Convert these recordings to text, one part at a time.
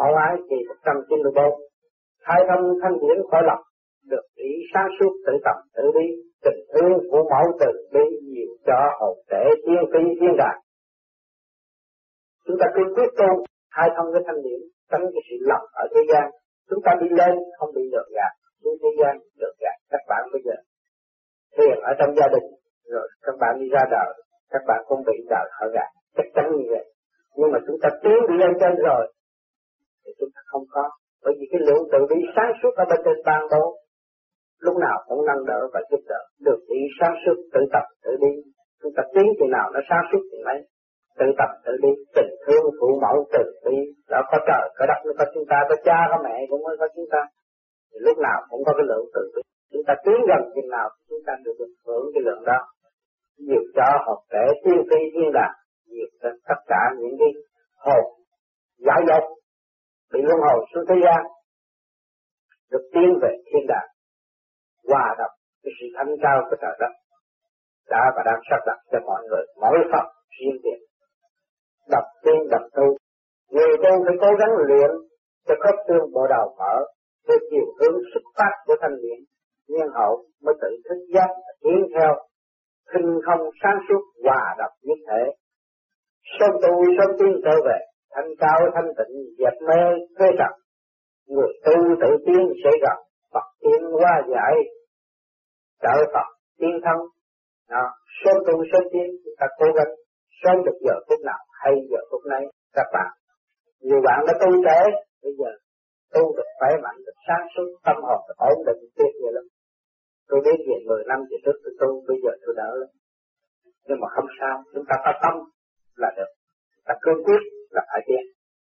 Mẫu ái kỳ 194. Khai thông thanh điển khỏi lòng, được ý sáng suốt tự tập tự đi, tình thương của mẫu từ bi nhiều cho hồn thể thiên phi thiên đàng. Chúng ta cứ quyết tu khai thông cái thanh điển, tránh cái sự lầm ở thế gian. Chúng ta đi lên không bị lừa gạt, xuống thế gian lừa gạt. Các bạn bây giờ thiền ở trong gia đình, rồi các bạn đi ra đời, các bạn cũng bị đời họ gạt, chắc chắn như vậy. Nhưng mà chúng ta tiến đi lên trên rồi thì chúng ta không có, bởi vì cái lượng tự bi sáng suốt ở bên trên ban bố lúc nào cũng nâng đỡ và giúp đỡ, được ý sáng suốt tự tập tự đi. Chúng ta tiến thì nào nó sáng suốt thì mấy, tự tập tự đi, tình thương phụ mẫu từ bi. Đó có trời có đất mới có chúng ta, có cha có mẹ cũng mới có chúng ta, thì lúc nào cũng có cái lượng tự bi. Chúng ta tiến gần chừng nào chúng ta được hưởng cái lượng đó, nhiều cho học trẻ tiên phi thiên đàng, nhiều cho tất cả những cái hồn giải dột bị luân hồi xuống thế gian được tiến về thiên đàng, hòa đồng cái sự thanh cao của trời đất đã và đang sắp đặt cho mọi người mỗi phần riêng biệt. Đập tiên đập tu, người tu phải cố gắng luyện cho khớp xương bộ đầu mở theo chiều hướng xuất phát của thanh điển, nhiên hậu mới tự thức giác tiến theo thinh không sáng suốt hòa đồng nhất thể. Sớm tu sớm tiến trở về thanh cao thanh tịnh, dẹp mê phê trần. Người tu tự tiến sẽ gặp Phật tiên hóa giải, trợ Phật tiên thân. Sớm tu sớm tiến, chúng ta cố gắng sớm được giờ phút nào hay giờ phút này. Các bạn, nhiều bạn đã tu trễ, bây giờ tu được khỏe mạnh, được sáng suốt, tâm hồn được ổn định, tuyệt vời lắm. Tôi biết về 10 năm về trước tôi tu, bây giờ tôi đỡ lắm. Nhưng mà không sao, chúng ta có tâm là được, ta cương quyết là phải tiến.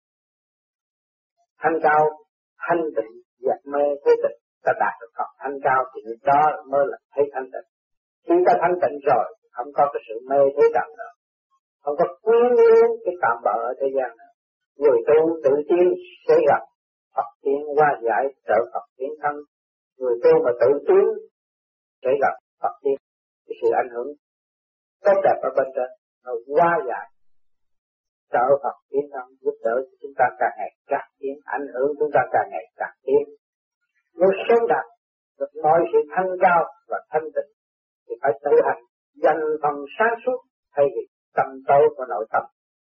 Thanh cao, thanh tịnh, dẹp mê thế tịnh, ta đạt được Phật thanh cao thì đó mới là thấy thanh tịnh. Khi ta thanh tịnh rồi, không có cái sự mê thế trần nữa, không có quyến luyến cái tạm bợ ở thế gian nữa. Người tu tự tiến sẽ gặp Phật tiến hóa giải, trợ Phật tiến thân. Người tu mà tự tiến sẽ gặp Phật tiến, cái sự ảnh hưởng tốt đẹp ở bên trên, nó hóa giải, trợ Phật tiến thân, giúp đỡ chúng ta càng ngày càng tiến, ảnh hưởng chúng ta càng ngày càng tiến. Nếu sớm đạt được mọi sự thanh cao và thanh tịnh thì phải tự hành dành phần sáng suốt thay vì tâm tối của nội tâm.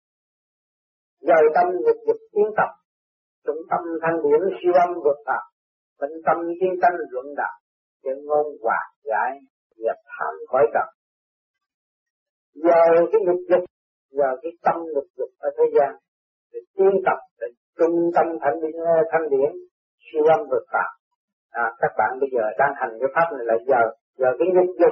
Dời tâm nhịp nhịp tiến tập, trung tâm thanh điển siêu âm vượt phạt, tĩnh tâm kiên tánh luận đạo, chân ngôn hòa giải, dẹp tham khỏi trần. Dời cái nhịp nhịp, dời cái tâm nhịp nhịp ở thế gian, để tiến tập để trung tâm thanh điển siêu âm vượt phạt. Các bạn bây giờ đang hành cái pháp này là giờ cái nhịp nhịp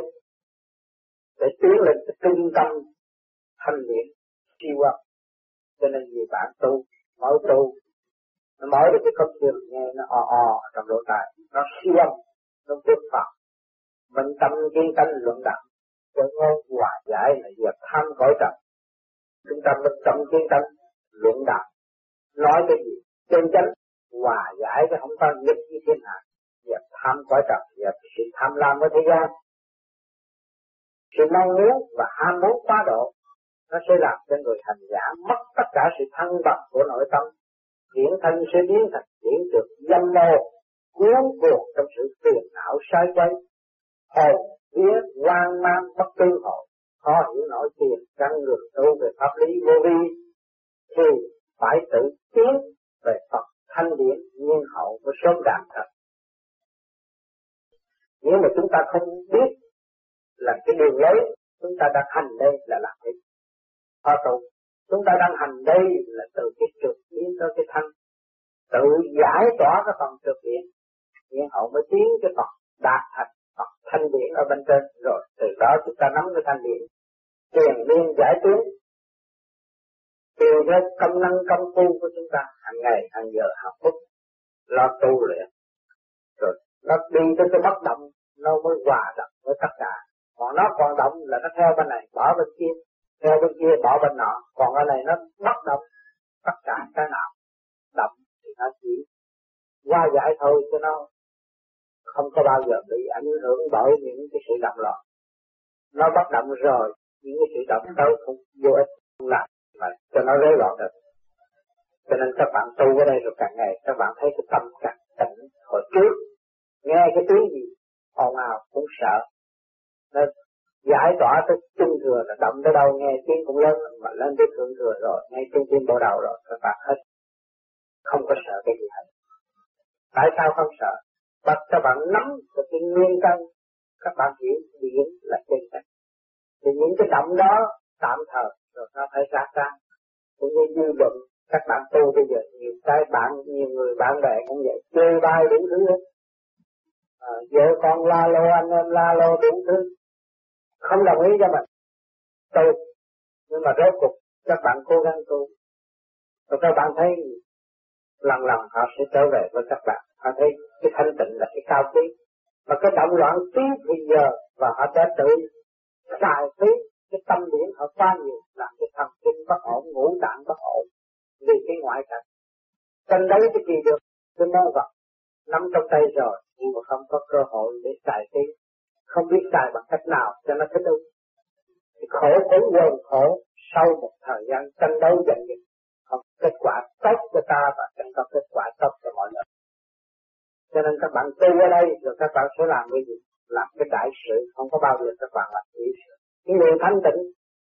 để tiến lên cái trung tâm thanh điển siêu âm. Cho nên nhiều bạn tu, mỗi tu nó mở được cái công trường nghe nó trong lỗ tai, nó siêu âm, nó vượt phạt. Mình tâm kiên tánh luận đạo, cho ngôn hòa giải là dẹp tham cõi trần. Chúng ta mình tâm kiên tánh luận đạo, nói cái gì chân chánh, hòa giải chứ không có nhất với thiên hạ, dẹp tham cõi trần, dẹp sự tham lam ở thế gian. Sự mong muốn và ham muốn quá độ nó sẽ làm cho người hành giả mất tất cả sự thăng bằng của nội tâm. Điển thân sẽ biến thành điển trượt dâm mô, cuốn cuộc trong sự phiền não sai quấy, hồn vía hoang mang bất tương hội, khó hiểu nổi tiền căn ngược tu về pháp lý vô vi, thì phải tự tiến về Phật thanh điển nhiên hậu của sớm đạt thật. Nếu mà chúng ta không biết là cái đường lối chúng ta đang hành đây là làm cái phá tu, chúng ta đang hành đây là từ cái trượt biến tới cái thanh, tự giải tỏa cái phần trượt điển, nhiên hậu mới tiến cái Phật đạt thành Phật thanh điển ở bên trên, rồi từ đó chúng ta nắm cái thanh điển truyền liên giải tiến, tùy theo công năng công phu của chúng ta hàng ngày hàng giờ hàng phút lo tu luyện, rồi nó đi tới cái bất động nó mới hòa đồng với tất cả. Còn nó còn động là nó theo bên này bỏ bên kia, theo bên kia bỏ bên nọ, còn ở này nó bất động, tất cả cái nào động thì nó chỉ hóa giải thôi, cho nó không có bao giờ bị ảnh hưởng bởi những cái sự động loạn. Nó bất động rồi, những cái sự động tới không vô ích, không làm mà cho nó rối loạn được. Cho Cho nên các bạn tu ở đây rồi càng ngày các bạn thấy cái tâm càng tỉnh. Hồi trước nghe cái tiếng gì ồn ào cũng sợ, nó giải tỏa tới trung thừa là động tới đâu nghe tiếng cũng lớn, mà lên tới thượng thừa rồi ngay trung tim bộ đầu rồi các bạn hết không có sợ cái gì hết. Tại sao không sợ? Bắt các bạn nắm được cái nguyên căn, các bạn hiểu điển là chân thật. Thì những cái động đó tạm thời rồi nó phải ra ra. Cũng như dư luận các bạn tu bây giờ nhiều người bạn bè cũng vậy, chơi bay đủ thứ hết. Vợ con la lô, anh em la lô đủ thứ, không đồng ý cho mình tu, nhưng mà rốt cuộc các bạn cố gắng tu, rồi các bạn thấy lần lần họ sẽ trở về với các bạn. Họ thấy cái thanh tịnh là cái cao quý, mà cái động loạn tí thì giờ và họ đã tự xài phí cái tâm điển họ quá nhiều, làm cái thần kinh bất ổn, ngũ tạng bất ổn vì cái ngoại cảnh. Tranh đấu cái gì được cái món vật nắm trong tay rồi nhưng mà không có cơ hội để xài phí, không biết xài bằng cách nào cho nó thích ứng, thì khổ cũng quần khổ. Sau một thời gian tranh đấu giành giật không kết quả tốt cho ta và chẳng có kết quả tốt cho mọi người. Cho nên các bạn tu ở đây rồi các bạn sẽ làm cái gì? Làm cái đại sự, không có bao giờ các bạn làm tiểu sự. Cái người thanh tịnh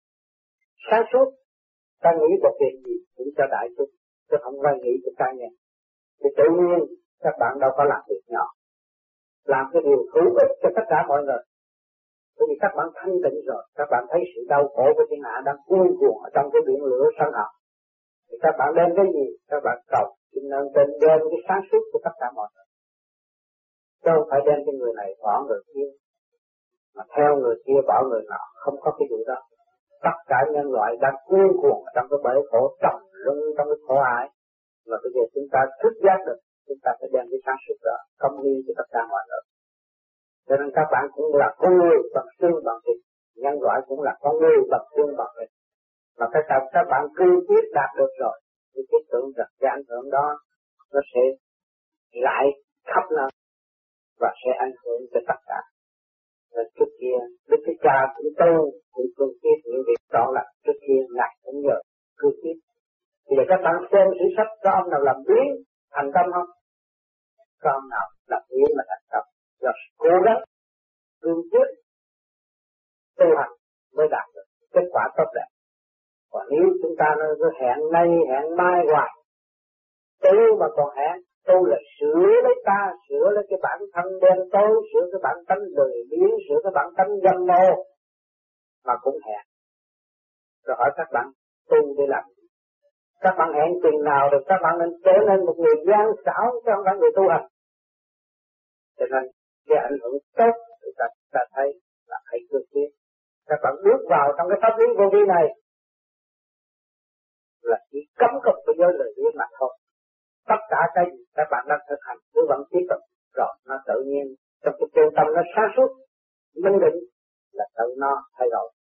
sáng suốt, ta nghĩ một việc gì cũng cho đại chúng, chứ không phải nghĩ cho cá nhân. Thì tự nhiên các bạn đâu có làm việc nhỏ, làm cái điều hữu ích cho tất cả mọi người. Bởi vì các bạn thanh tịnh rồi, các bạn thấy sự đau khổ của thiên hạ đang cuồn cuộn ở trong cái biển lửa sân hận. Thì các bạn đem cái gì? Các bạn cầu xin ơn trên đem cái sáng suốt của tất cả mọi người. Chứ không phải đem cái người này bỏ người kia, mà theo người kia bỏ người nọ, không có cái vụ đó. Tất cả nhân loại đang cuồn cuộn trong cái bể khổ, trầm luân trong cái khổ ải. Và bây giờ chúng ta thức giác được, chúng ta phải đem cái sáng suốt đó công hiến cho tất cả mọi người. Cho nên các bạn cũng là con người bằng xương bằng thịt, nhân loại cũng là con người bằng xương bằng thịt. Mà các bạn cương quyết đạt được rồi, thì cái tưởng rằng cái ảnh hưởng đó nó sẽ lại khắp nơi và sẽ ảnh hưởng cho tất cả. Rồi trước kia Đức Thích Ca cũng tu cũng cương quyết những việc đó, là trước kia ngài cũng nhờ cương quyết. Thì giờ các bạn xem sử sách có ông nào làm biến thành công không? Có ông nào làm biến mà thành công? Rồi cố gắng cương quyết tu hành mới đạt được kết quả tốt đẹp. Còn nếu chúng ta nó cứ hẹn nay hẹn mai hoài, tu mà còn hẹn, tu là sửa lấy ta, sửa lấy cái bản thân đen tối, sửa cái bản tánh lười biếng, sửa cái bản tánh dâm mô, mà cũng hẹn. Rồi hỏi các bạn tu để làm gì? Các bạn hẹn chừng nào rồi các bạn nên trở nên một người gian xảo, chứ không phải người tu hành. Cho nên cái ảnh hưởng tốt thì ta thấy là hãy cương quyết. Các bạn bước vào trong cái pháp lý vô vi này là chỉ cấm cục của giới lời biếng mà thôi. Tất cả cái gì các bạn đang thực hành cứ vẫn tiếp tục, rồi nó tự nhiên trong cái chân tâm nó sáng suốt minh định là tự nó thay đổi.